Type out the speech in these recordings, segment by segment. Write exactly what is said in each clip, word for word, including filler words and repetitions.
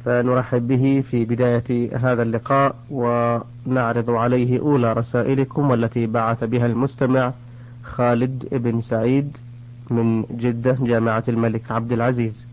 فنرحب به في بداية هذا اللقاء ونعرض عليه أولى رسائلكم والتي بعث بها المستمع خالد بن سعيد من جدة جامعة الملك عبد العزيز.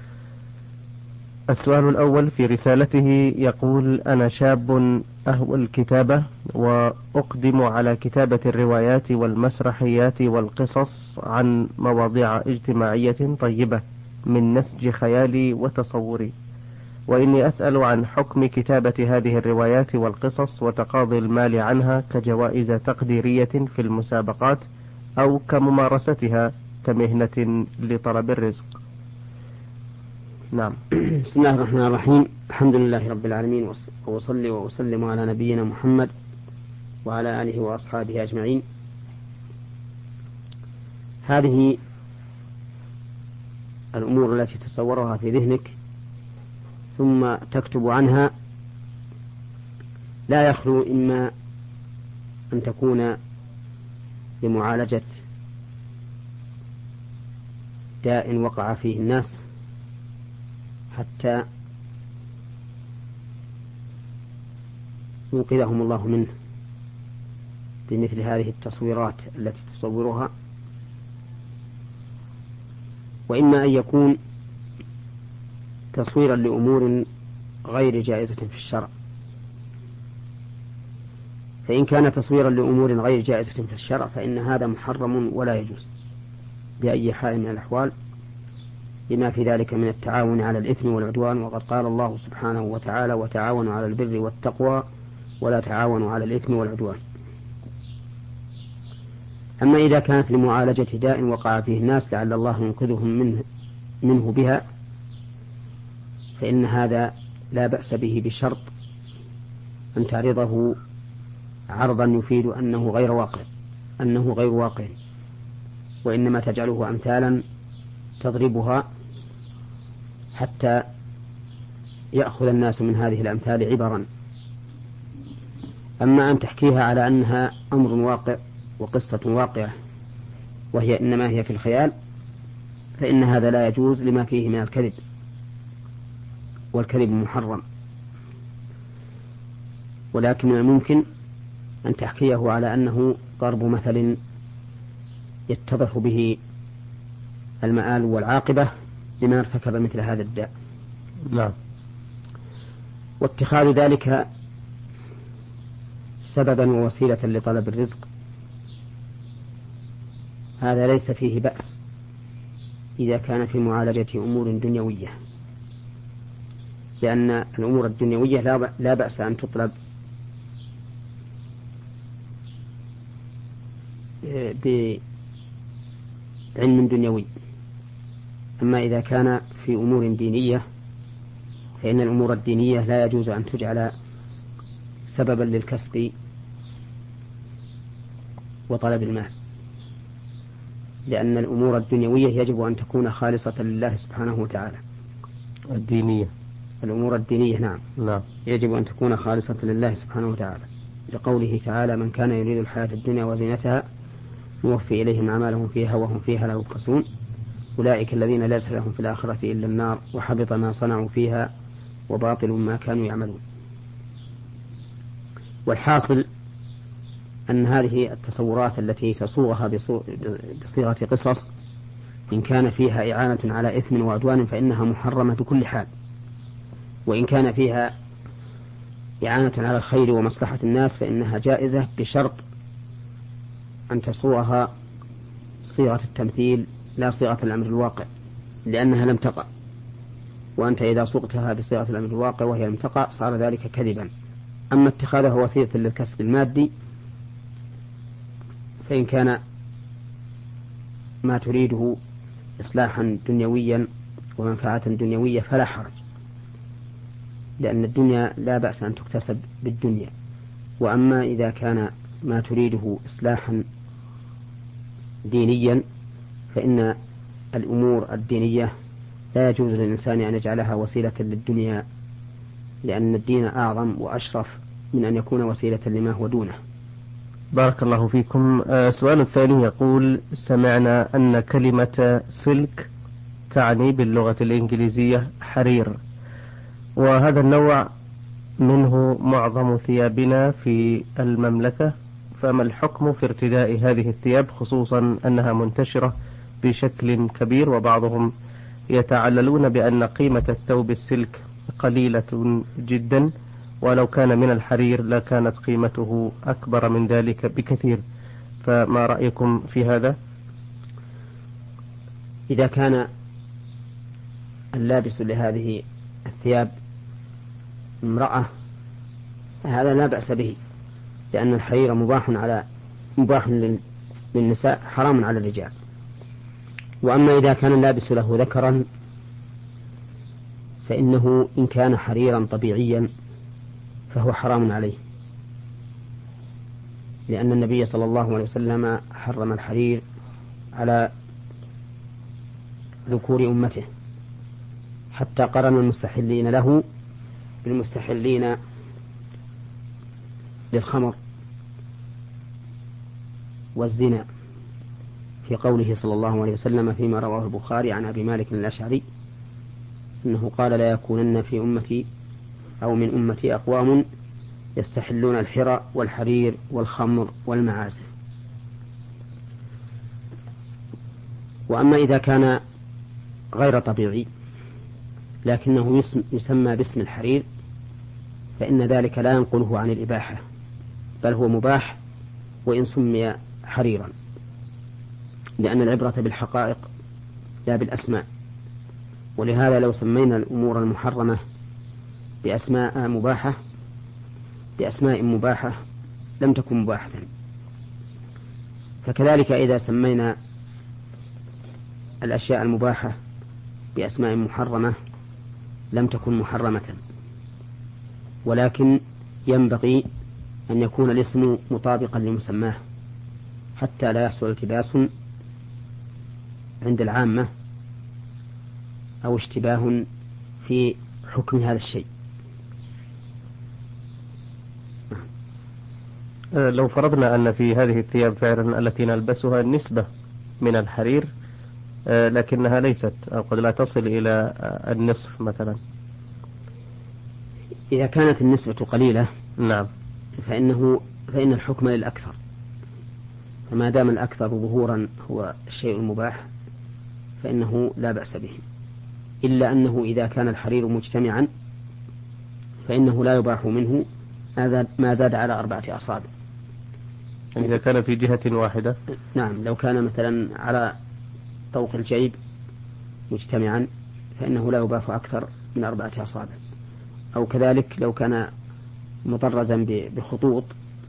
السؤال الأول في رسالته يقول: أنا شاب أهوى الكتابة وأقدم على كتابة الروايات والمسرحيات والقصص عن مواضيع اجتماعية طيبة من نسج خيالي وتصوري، وإني أسأل عن حكم كتابة هذه الروايات والقصص وتقاضي المال عنها كجوائز تقديرية في المسابقات أو كممارستها كمهنة لطلب الرزق. نعم. بسم الله الرحمن الرحيم. الحمد لله رب العالمين، وأصلي وأسلم على نبينا محمد وعلى آله وأصحابه أجمعين. هذه الأمور التي تصورها في ذهنك ثم تكتب عنها لا يخلو إما أن تكون لمعالجة داء وقع فيه الناس حتى ينقذهم الله منه بمثل هذه التصويرات التي تصورها، وإما أن يكون تصويرا لأمور غير جائزة في الشرع. فإن كان تصويرا لأمور غير جائزة في الشرع فإن هذا محرم ولا يجوز بأي حال من الأحوال، لما في ذلك من التعاون على الإثم والعدوان، وقد قال الله سبحانه وتعالى: وتعاونوا على البر والتقوى ولا تعاونوا على الإثم والعدوان. أما إذا كانت لمعالجة داء وقع فيه الناس لعل الله ينقذهم منه, منه بها فإن هذا لا بأس به بشرط أن تعرضه عرضا يفيد أنه غير واقع أنه غير واقع وإنما تجعله أمثالا تضربها حتى يأخذ الناس من هذه الأمثال عبرا. أما أن تحكيها على أنها أمر واقع وقصة واقعة وهي إنما هي في الخيال فإن هذا لا يجوز لما فيه من الكذب، والكذب محرم. ولكن من الممكن أن تحكيه على أنه ضرب مثل يتضح به المآل والعاقبة لمن ارتكب مثل هذا الداء. نعم. واتخاذ ذلك سببا ووسيلة لطلب الرزق هذا ليس فيه بأس إذا كان في معالجة أمور دنيوية، لأن الأمور الدنيوية لا بأس أن تطلب بعلم دنيوي. أما إذا كان في أمور دينية فإن الأمور الدينية لا يجوز أن تجعل سببا للكسب وطلب المال، لأن الأمور الدنيوية يجب أن تكون خالصة لله سبحانه وتعالى. الدينية الأمور الدينية نعم لا. يجب أن تكون خالصة لله سبحانه وتعالى، لقوله تعالى: من كان يريد الحياة الدنيا وزينتها نوفي إليهم أعمالهم فيها وهم فيها لا يبخسون أولئك الذين ليس لهم في الآخرة إلا النار وحبط ما صنعوا فيها وباطل ما كانوا يعملون. والحاصل أن هذه التصورات التي تصورها بصيغة قصص إن كان فيها إعانة على إثم وعدوان فإنها محرمة بكل حال، وإن كان فيها إعانة على الخير ومصلحة الناس فإنها جائزة بشرط أن تصورها صيغة التمثيل لا صيغة الأمر الواقع، لأنها لم تقع، وأنت إذا صغتها بصيغة الأمر الواقع وهي لم تقع صار ذلك كذبا. أما اتخاذها وسيلة للكسب المادي فإن كان ما تريده إصلاحا دنيويا ومنفعة دنيوية فلا حرج، لأن الدنيا لا بأس أن تكتسب بالدنيا. وأما إذا كان ما تريده إصلاحا دينيا فإن الأمور الدينية لا يجوز للإنسان أن يجعلها وسيلة للدنيا، لأن الدين أعظم وأشرف من أن يكون وسيلة لما هو دونه. بارك الله فيكم. السؤال الثاني يقول: سمعنا أن كلمة سلك تعني باللغة الإنجليزية حرير، وهذا النوع منه معظم ثيابنا في المملكة، فما الحكم في ارتداء هذه الثياب، خصوصا أنها منتشرة بشكل كبير، وبعضهم يتعللون بأن قيمة الثوب السلك قليلة جدا، ولو كان من الحرير لكانت قيمته أكبر من ذلك بكثير، فما رأيكم في هذا؟ إذا كان اللابس لهذه الثياب امرأة هذا لا بأس به، لأن الحرير مباح على مباح للنساء حرام على الرجال. وأما إذا كان اللابس له ذكرا فإنه إن كان حريرا طبيعيا فهو حرام عليه، لأن النبي صلى الله عليه وسلم حرم الحرير على ذكور أمته، حتى قرن المستحلين له بالمستحلين للخمر والزنا، في قوله صلى الله عليه وسلم فيما رواه البخاري عن أبي مالك الأشعري إنه قال: لا يكونن في أمتي أو من أمتي أقوام يستحلون الحرى والحرير والخمر والمعازف. وأما إذا كان غير طبيعي لكنه يسمى باسم الحرير فإن ذلك لا ينقله عن الإباحة، بل هو مباح وإن سمي حريرا، لأن العبرة بالحقائق لا بالأسماء. ولهذا لو سمينا الأمور المحرمة بأسماء مباحة بأسماء مباحة لم تكن مباحة، فكذلك إذا سمينا الأشياء المباحة بأسماء محرمة لم تكن محرمة. ولكن ينبغي أن يكون الاسم مطابقا لمسماه حتى لا يحصل التباس عند العامة أو اشتباه في حكم هذا الشيء. لو فرضنا أن في هذه الثياب فعلا التي نلبسها نسبة من الحرير لكنها ليست أو قد لا تصل إلى النصف مثلا، إذا كانت النسبة قليلة نعم فإنه فإن الحكم للأكثر، فما دام الأكثر ظهورا هو الشيء المباح فإنه لا بأس به، إلا أنه إذا كان الحرير مجتمعا فإنه لا يباح منه ما زاد على أربعة أصابع. إذا كان في جهة واحدة، نعم، لو كان مثلا على طوق الجيب مجتمعا فإنه لا يباح أكثر من أربعة أصابع، أو كذلك لو كان مطرزا بخطوط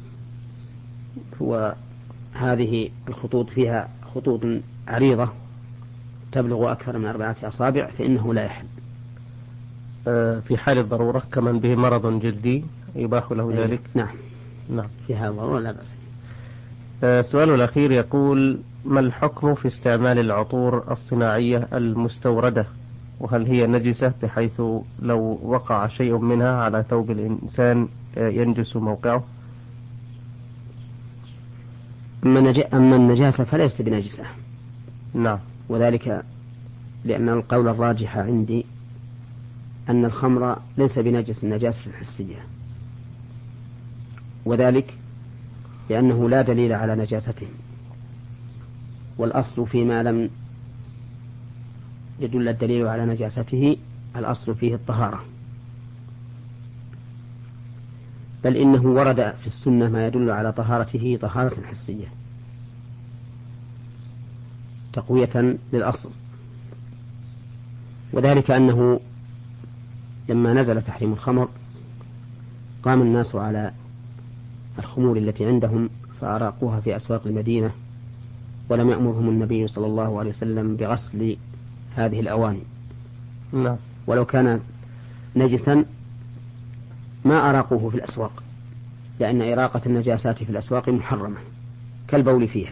وهذه الخطوط فيها خطوط عريضة تبلغ أكثر من أربعة أصابع فإنه لا يحل. في حال الضرورة كمن به مرض جلدي يباح له ذلك؟ نعم نعم في هذا الضرورة لا بأس. السؤال الأخير يقول: ما الحكم في استعمال العطور الصناعية المستوردة، وهل هي نجسة بحيث لو وقع شيء منها على ثوب الإنسان ينجس موقعه؟ أما النجاسة فليست بنجسة، نعم، وذلك لأن القول الراجح عندي أن الخمر ليس بنجس النجاسة الحسية، وذلك لأنه لا دليل على نجاسته، والأصل فيما لم يدل الدليل على نجاسته الأصل فيه الطهارة، بل إنه ورد في السنة ما يدل على طهارته طهارة حسية تقوية للأصل، وذلك أنه لما نزل تحريم الخمر قام الناس على الخمور التي عندهم فأراقوها في أسواق المدينة، ولم يأمرهم النبي صلى الله عليه وسلم بغسل هذه الأواني. لا. ولو كان نجسا ما أراقوه في الأسواق، لأن إراقة النجاسات في الأسواق محرمة كالبول فيها،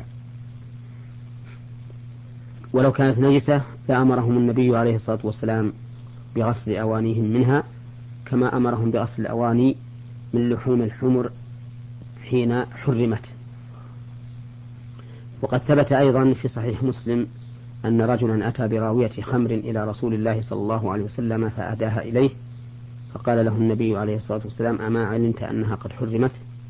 ولو كانت نجسة لأمرهم النبي عليه الصلاة والسلام بغسل أوانيهم منها كما أمرهم بغسل الأواني من لحوم الحمر حين حرمت. وقد ثبت أيضا في صحيح مسلم أن رجلا أتى براوية خمر إلى رسول الله صلى الله عليه وسلم فأهداها إليه، فقال له النبي عليه الصلاة والسلام: أما علمت أنها قد حرمت؟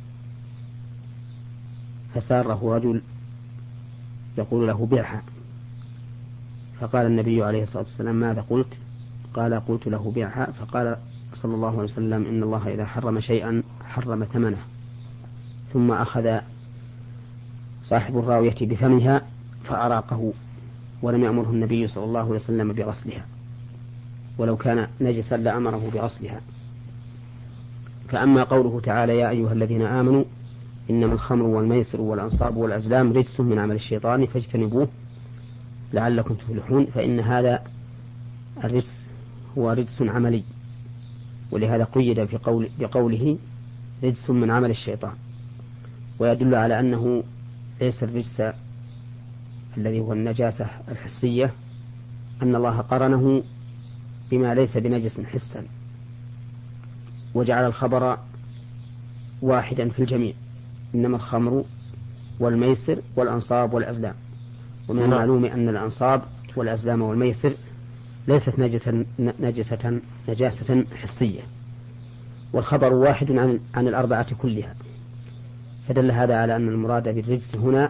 فساره رجل يقول له: بيعها. فقال النبي عليه الصلاة والسلام: ماذا قلت؟ قال: قلت له: بيعها. فقال صلى الله عليه وسلم: إن الله إذا حرم شيئا حرم ثمنه. ثم أخذ صاحب الراوية بفمها فأراقه، ولم يأمره النبي صلى الله عليه وسلم بغسلها، ولو كان نجسا لأمره بغسلها. فأما قوله تعالى: يا أيها الذين آمنوا إنما الخمر والميسر والأنصاب والأزلام رجس من عمل الشيطان فاجتنبوه لعلكم تفلحون، فإن هذا الرجس هو رجس عملي، ولهذا قيد في قول بقوله رجس من عمل الشيطان، ويدل على أنه ليس الرجس الذي هو النجاسة الحسية، أن الله قرنه بما ليس بنجس حسا، وجعل الخبر واحدا في الجميع: إنما الخمر والميسر والأنصاب والأزلام. ومن المعلوم أن الأنصاب والأزلام والميسر ليست نجسة, نجسة نجاسة حسية، والخبر واحد عن, عن الأربعة كلها، فدل هذا على أن المراد بالرجس هنا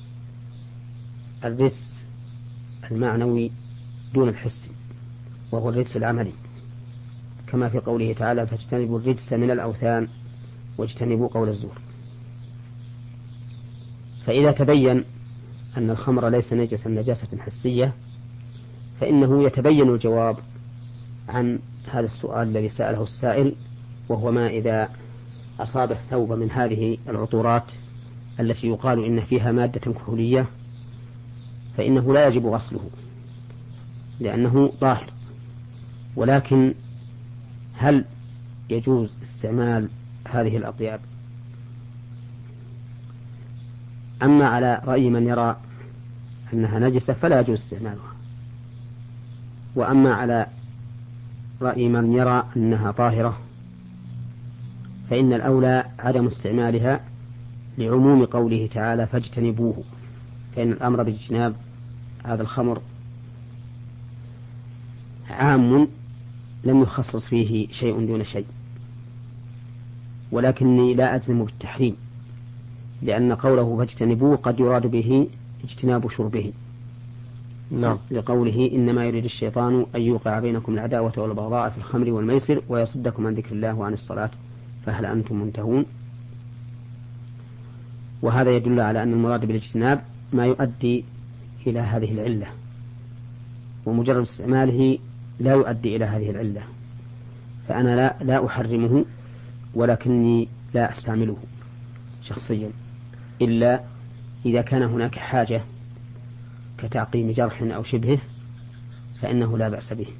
الرجس المعنوي دون الحسي، وهو الرجس العملي، كما في قوله تعالى: فاجتنبوا الرجس من الأوثان واجتنبوا قول الزور. فإذا تبين أن الخمر ليس نجسا نجاسة حسية، فإنه يتبين الجواب عن هذا السؤال الذي سأله السائل، وهو: ما إذا أصاب الثوب من هذه العطورات التي يقال إن فيها مادة كحولية، فإنه لا يجب غسله لأنه طاهر، ولكن هل يجوز استعمال هذه الأطياب؟ أما على رأي من يرى أنها نجسة فلا يجوز استعمالها، وأما على رأي من يرى أنها طاهرة فإن الأولى عدم استعمالها لعموم قوله تعالى: فاجتنبوه، فإن الأمر باجتناب هذا الخمر عام لم يخصص فيه شيء دون شيء. ولكني لا أجزم بالتحريم، لأن قوله فاجتنبوه قد يراد به اجتناب شربه، نعم، لقوله: إنما يريد الشيطان أن يوقع بينكم العداوة والبغضاء في الخمر والميسر ويصدكم عن ذكر الله وعن الصلاة فهل أنتم منتهون. وهذا يدل على أن المراد بالاجتناب ما يؤدي إلى هذه العلة، ومجرد استعماله لا يؤدي إلى هذه العلة، فأنا لا, لا أحرمه، ولكني لا أستعمله شخصيا إلا إذا كان هناك حاجة كتعقيم جرح أو شبهه، فإنه لا بأس به.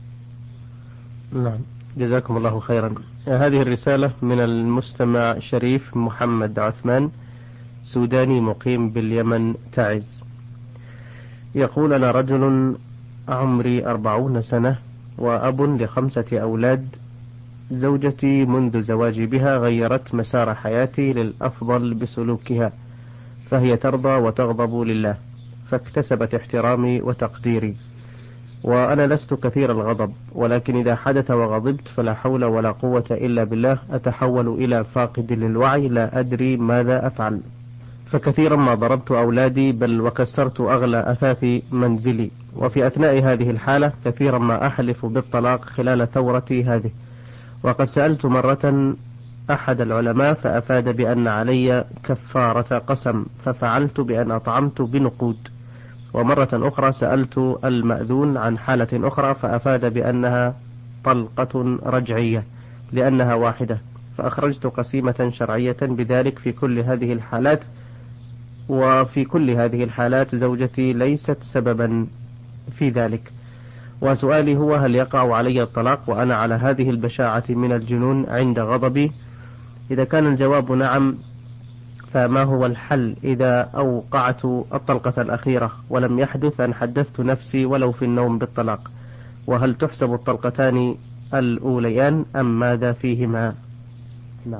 نعم، جزاكم الله خيرا. هذه الرسالة من المستمع شريف محمد عثمان، سوداني مقيم باليمن تعز، يقول: أنا رجل عمري أربعون سنة وأب لخمسة أولاد. زوجتي منذ زواجي بها غيرت مسار حياتي للأفضل بسلوكها، فهي ترضى وتغضب لله، فاكتسبت احترامي وتقديري، وأنا لست كثير الغضب، ولكن إذا حدث وغضبت فلا حول ولا قوة إلا بالله، أتحول إلى فاقد للوعي لا أدري ماذا أفعل، فكثيرا ما ضربت أولادي بل وكسرت أغلى أثاث منزلي، وفي أثناء هذه الحالة كثيرا ما أحلف بالطلاق خلال ثورتي هذه. وقد سألت مرة أحد العلماء فأفاد بأن علي كفارة قسم، ففعلت بأن أطعمت بنقود. ومرة أخرى سألت المأذون عن حالة أخرى فأفاد بأنها طلقة رجعية لأنها واحدة، فأخرجت قسيمة شرعية بذلك في كل هذه الحالات، وفي كل هذه الحالات زوجتي ليست سببا في ذلك. وسؤالي هو: هل يقع علي الطلاق وأنا على هذه البشاعة من الجنون عند غضبي؟ إذا كان الجواب نعم، فما هو الحل إذا أوقعت الطلقة الأخيرة ولم يحدث أن حدثت نفسي ولو في النوم بالطلاق؟ وهل تحسب الطلقتان الأوليان أم ماذا فيهما؟ نعم.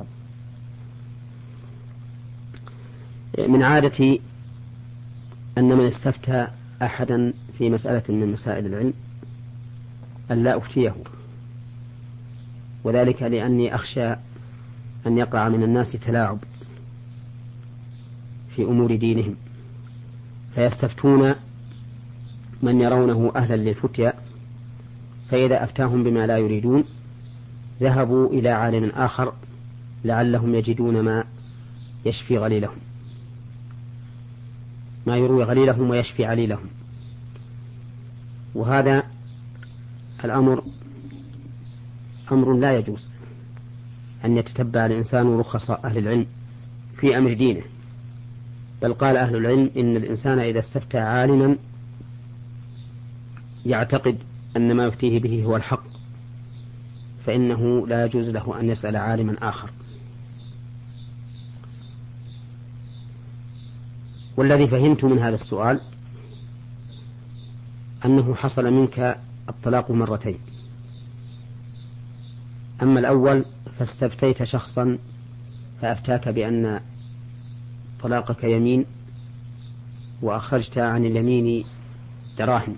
من عادتي أن من استفتى أحدا في مسألة من مسائل العلم أن لا أفتيه، وذلك لأني أخشى أن يقع من الناس تلاعب في أمور دينهم، فيستفتون من يرونه أهلا للفتيا، فإذا أفتاهم بما لا يريدون ذهبوا إلى عالم آخر لعلهم يجدون ما يشفي غليلهم، ما يروي غليلهم ويشفي عليلهم. وهذا الأمر أمر لا يجوز أن يتتبع الإنسان رخص أهل العلم في أمر دينه، بل قال أهل العلم إن الإنسان إذا استفتى عالما يعتقد أن ما يفتيه به هو الحق فإنه لا يجوز له أن يسأل عالما آخر. والذي فهمت من هذا السؤال أنه حصل منك الطلاق مرتين. أما الأول فاستفتيت شخصا فأفتاك بأن طلاقك يمين وأخرجت عن اليمين دراهم،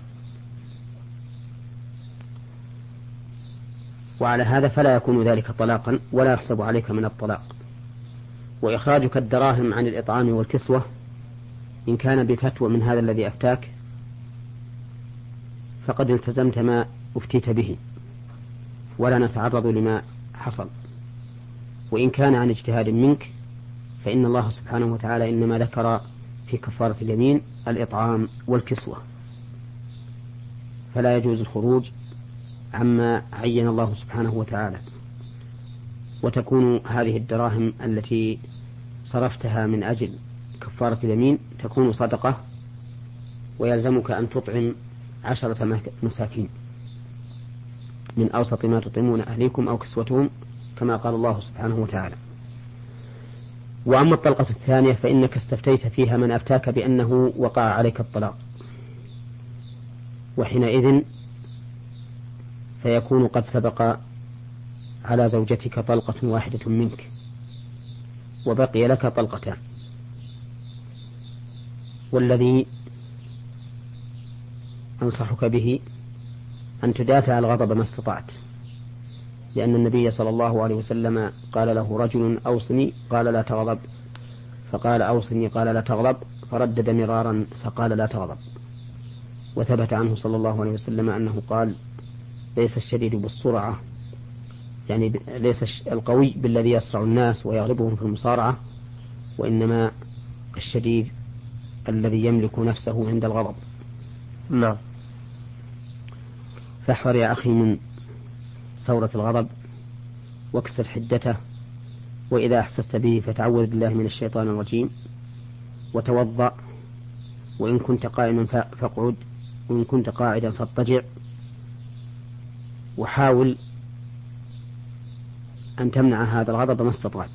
وعلى هذا فلا يكون ذلك طلاقا ولا يحسب عليك من الطلاق. وإخراجك الدراهم عن الإطعام والكسوة إن كان بفتوى من هذا الذي أفتاك فقد التزمت ما أفتيت به ولا نتعرض لما حصل، وإن كان عن اجتهاد منك فإن الله سبحانه وتعالى إنما ذكر في كفارة اليمين الإطعام والكسوة، فلا يجوز الخروج عما عين الله سبحانه وتعالى. وتكون هذه الدراهم التي صرفتها من أجل كفارة اليمين تكون صدقة، ويلزمك أن تطعم عشرة مساكين من أوسط ما تطعمون أهليكم أو كسوتهم كما قال الله سبحانه وتعالى. وأما الطلقة الثانية فإنك استفتيت فيها من أفتاك بأنه وقع عليك الطلاق، وحينئذ فيكون قد سبق على زوجتك طلقة واحدة منك وبقي لك طلقتان. والذي أنصحك به أن تدافع الغضب ما استطعت، لأن النبي صلى الله عليه وسلم قال له رجل أوصني قال لا تغضب، فقال أوصني قال لا تغضب، فردد مرارا فقال لا تغضب. وثبت عنه صلى الله عليه وسلم أنه قال ليس الشديد بالسرعة، يعني ليس القوي بالذي يسرع الناس ويغلبهم في المصارعة، وإنما الشديد الذي يملك نفسه عند الغضب. نعم. فاحذر يا أخي من ثورة الغضب واكسر حدته، وإذا أحسست به فتعوذ بالله من الشيطان الرجيم وتوضأ، وإن كنت قائما فاقعد، وإن كنت قاعدا فاضطجع، وحاول أن تمنع هذا الغضب ما استطعت.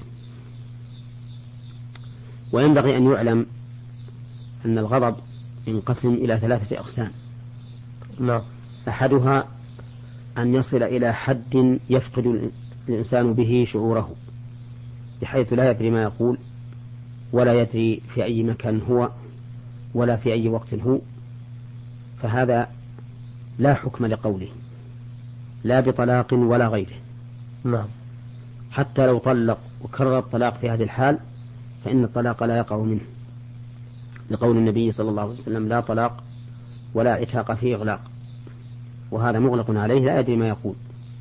وينبغي أن يعلم أن الغضب ينقسم إلى ثلاثة أقسام. نعم. أحدها أن يصل إلى حد يفقد الإنسان به شعوره بحيث لا يدري ما يقول ولا يدري في أي مكان هو ولا في أي وقت هو، فهذا لا حكم لقوله لا بطلاق ولا غيره. نعم. حتى لو طلق وكرر الطلاق في هذه الحال فإن الطلاق لا يقع منه، لقول النبي صلى الله عليه وسلم لا طلاق ولا عتاق فيه إغلاق، وهذا مغلق عليه لا يدري ما يقول.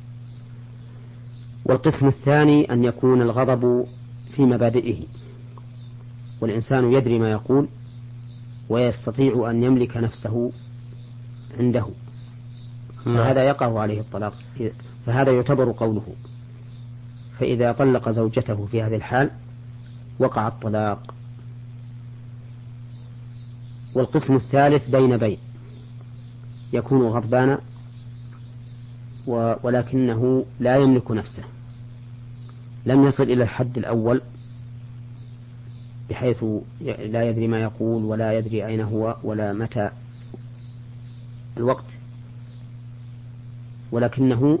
والقسم الثاني أن يكون الغضب في مبادئه والإنسان يدري ما يقول ويستطيع أن يملك نفسه عنده، فهذا يقع عليه الطلاق، فهذا يعتبر قوله. فإذا طلق زوجته في هذه الحال وقع الطلاق. والقسم الثالث بين بين يكون غضبان ولكنه لا يملك نفسه، لم يصل إلى الحد الأول بحيث لا يدري ما يقول ولا يدري أين هو ولا متى الوقت، ولكنه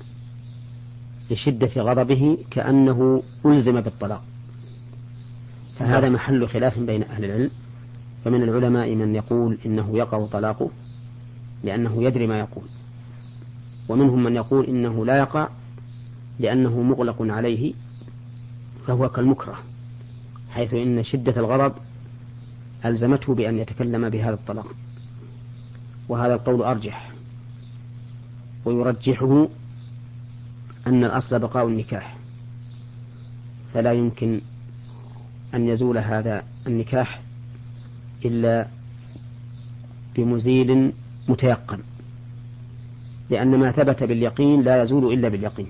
لشدة غضبه كأنه ألزم بالطلاق، فهذا محل خلاف بين أهل العلم. فمن العلماء من يقول إنه يقع طلاقه لأنه يدري ما يقول، ومنهم من يقول إنه لا يقع لأنه مغلق عليه فهو كالمكره، حيث إن شدة الغضب ألزمته بأن يتكلم بهذا الطلاق، وهذا القول أرجح، ويرجحه أن الأصل بقاء النكاح، فلا يمكن أن يزول هذا النكاح إلا بمزيل متيقن، لأن ما ثبت باليقين لا يزول إلا باليقين.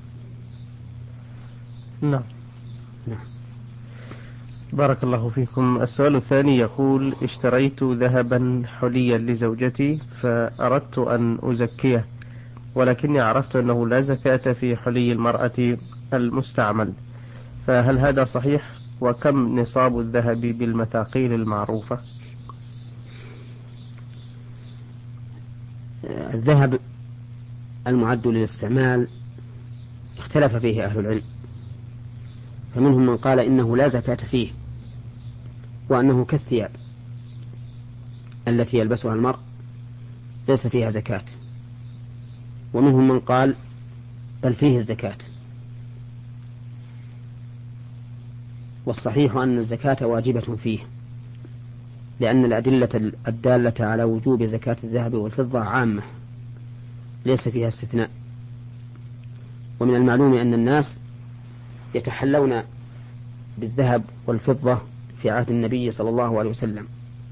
نعم. نعم. بارك الله فيكم. السؤال الثاني يقول: اشتريت ذهبا حليا لزوجتي فأردت أن أزكيه، ولكني عرفت أنه لا زكاة في حلي المرأة المستعمل، فهل هذا صحيح؟ وكم نصاب الذهب بالمثاقيل المعروفة؟ الذهب المعد للاستعمال اختلف فيه أهل العلم، فمنهم من قال إنه لا زكاة فيه، وأنه كالثياب التي يلبسها المرء ليس فيها زكاة، ومنهم من قال بل فيه الزكاة. والصحيح أن الزكاة واجبة فيه، لأن الأدلة الدالة على وجوب زكاة الذهب والفضة عامة ليس فيها استثناء. ومن المعلوم أن الناس يتحلون بالذهب والفضة في عهد النبي صلى الله عليه وسلم،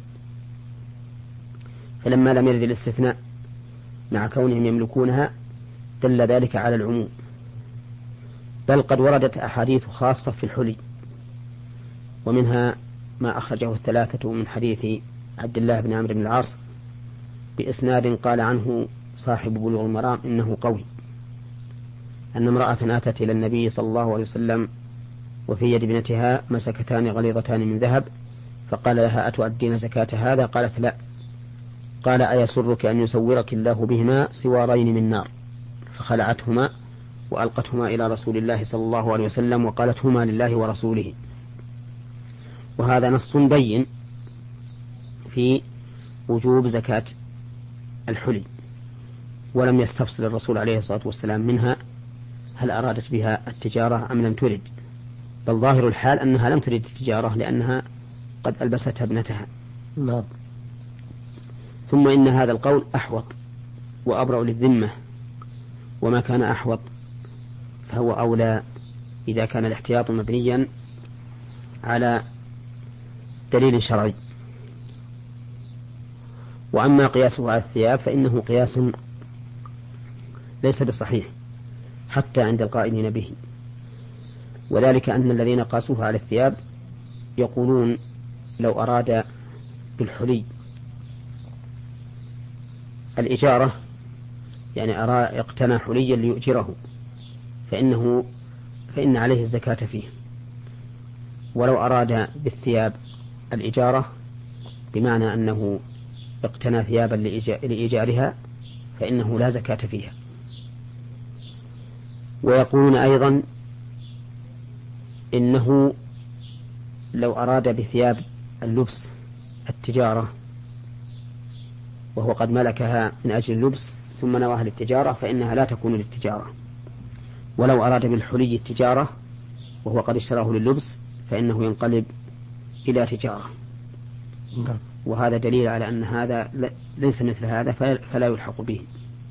فلما لم يرد الاستثناء مع كونهم يملكونها دل ذلك على العموم، بل قد وردت أحاديث خاصة في الحلي، ومنها ما أخرجه الثلاثة من حديث عبد الله بن عمرو بن العاص بإسناد قال عنه صاحب بلوغ المرام إنه قوي، أن امرأة أتت إلى النبي صلى الله عليه وسلم وفي يد ابنتها مسكتان غليظتان من ذهب، فقال لها: أتؤدين زكاة هذا؟ قالت: لا. قال: أيسرك أن يسورك الله بهما سوارين من نار؟ فخلعتهما وألقتهما إلى رسول الله صلى الله عليه وسلم وقالت: هما لله ورسوله. وهذا نص بين في وجوب زكاة الحلي، ولم يستفصل الرسول عليه الصلاة والسلام منها هل أرادت بها التجارة أم لم ترد، بل ظاهر الحال أنها لم ترد التجارة لأنها قد ألبستها ابنتها. نعم. ثم إن هذا القول أحوط وأبرأ للذمة، وما كان أحوط فهو أولى إذا كان الاحتياط مبنيا على دليل شرعي. وأما قياسه على الثياب فإنه قياس ليس بصحيح حتى عند القائلين به، وذلك أن الذين قاسوه على الثياب يقولون لو أراد بالحلي الإجارة، يعني أرى اقتنى حليا ليؤجره، فإنه فإن عليه الزكاة فيه، ولو أراد بالثياب الإجارة بمعنى أنه اقتنى ثيابا لإيجارها فإنه لا زكاة فيها. ويقولون أيضا إنه لو أراد بثياب اللبس التجارة وهو قد ملكها من أجل اللبس ثم نواها للتجارة فإنها لا تكون للتجارة، ولو أراد بالحلي التجارة وهو قد اشتراه لللبس فإنه ينقلب إلى تجارة. وهذا دليل على أن هذا ليس مثل هذا فلا يلحق به.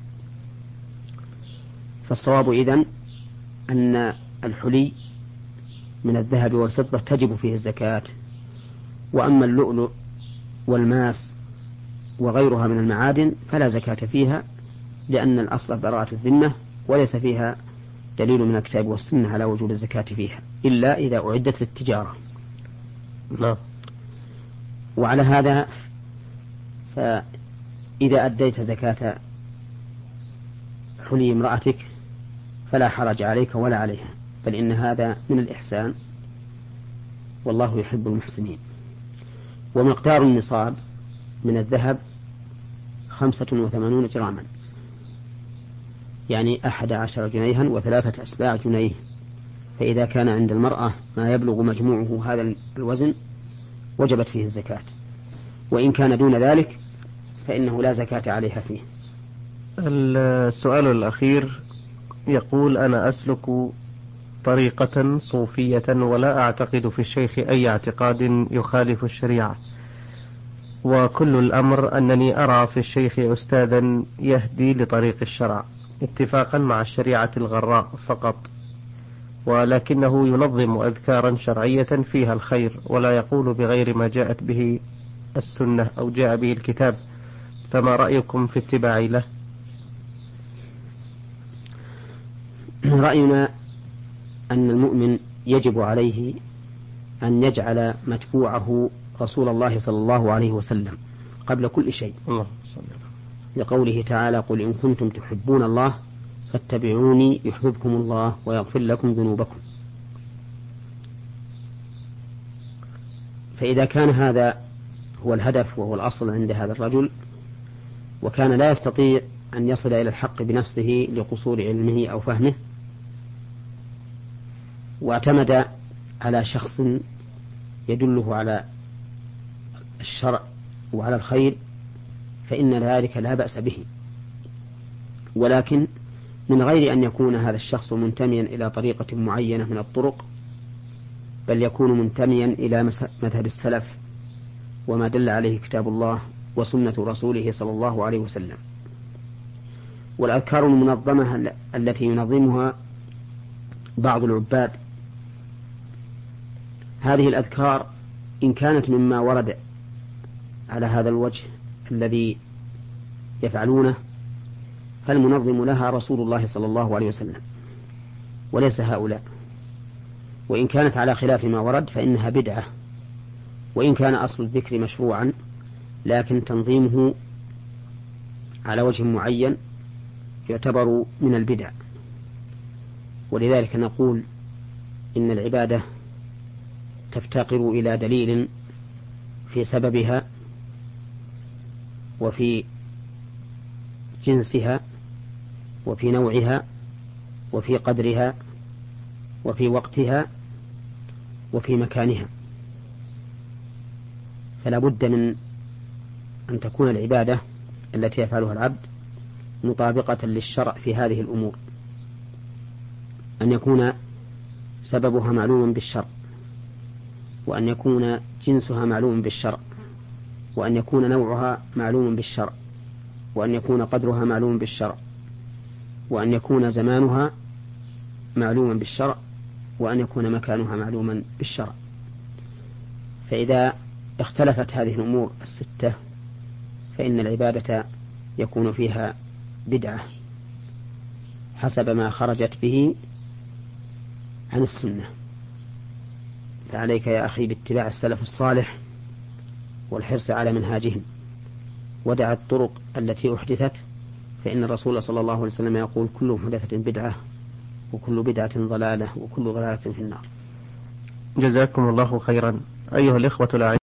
فالصواب إذن أن الحلي من الذهب والفضة تجب فيه الزكاة، وأما اللؤلؤ والماس وغيرها من المعادن فلا زكاة فيها، لأن الأصل براءة الذمة وليس فيها دليل من الكتاب والسنة على وجوب الزكاة فيها إلا إذا أعدت للتجارة. لا. وعلى هذا فإذا أديت زكاة حلي امرأتك فلا حرج عليك ولا عليها، بل إن هذا من الإحسان والله يحب المحسنين. ومقدار النصاب من الذهب خمسة وثمانون جراما، يعني أحد عشر جنيها وثلاثة أسباع جنيه، فإذا كان عند المرأة ما يبلغ مجموعه هذا الوزن وجبت فيه الزكاة، وإن كان دون ذلك فإنه لا زكاة عليها فيه. السؤال الأخير يقول: أنا أسلك طريقة صوفية ولا أعتقد في الشيخ أي اعتقاد يخالف الشريعة، وكل الأمر أنني أرى في الشيخ أستاذا يهدي لطريق الشرع اتفاقا مع الشريعة الغراء فقط، ولكنه ينظم أذكارا شرعية فيها الخير ولا يقول بغير ما جاءت به السنة أو جاء به الكتاب، فما رأيكم في اتباع له؟ رأينا أن المؤمن يجب عليه أن يجعل متبوعه رسول الله صلى الله عليه وسلم قبل كل شيء، الله صلى الله. لقوله تعالى: قل إن كنتم تحبون الله فاتبعوني يحببكم الله ويغفر لكم ذنوبكم. فإذا كان هذا هو الهدف وهو الأصل عند هذا الرجل، وكان لا يستطيع أن يصل إلى الحق بنفسه لقصور علمه أو فهمه، واعتمد على شخص يدله على الشرع وعلى الخير، فإن ذلك لا بأس به، ولكن من غير أن يكون هذا الشخص منتميا إلى طريقة معينة من الطرق، بل يكون منتميا إلى مذهب السلف وما دل عليه كتاب الله وسنة رسوله صلى الله عليه وسلم. والأذكار المنظمة التي ينظمها بعض العباد، هذه الأذكار إن كانت مما ورد على هذا الوجه الذي يفعلونه، فالمنظم لها رسول الله صلى الله عليه وسلم وليس هؤلاء، وإن كانت على خلاف ما ورد فإنها بدعة، وإن كان أصل الذكر مشروعا لكن تنظيمه على وجه معين يعتبر من البدع. ولذلك نقول إن العبادة تفتقر إلى دليل في سببها وفي جنسها وفي نوعها وفي قدرها وفي وقتها وفي مكانها، فلا بد من أن تكون العبادة التي يفعلها العبد مطابقة للشرع في هذه الأمور، أن يكون سببها معلوم بالشرع، وأن يكون جنسها معلوم بالشرع، وأن يكون نوعها معلوم بالشرع، وأن يكون قدرها معلوم بالشرع، وأن يكون زمانها معلوما بالشرع، وأن يكون مكانها معلوما بالشرع. فإذا اختلفت هذه الأمور الستة فإن العبادة يكون فيها بدعة حسب ما خرجت به عن السنة. فعليك يا أخي باتباع السلف الصالح والحرص على منهاجهم، ودع الطرق التي أحدثت، فإن الرسول صلى الله عليه وسلم يقول: كل محدثة بدعة وكل بدعة ضلالة وكل ضلالة في النار. جزاكم الله خيرا. أيها الإخوة الأعزاء،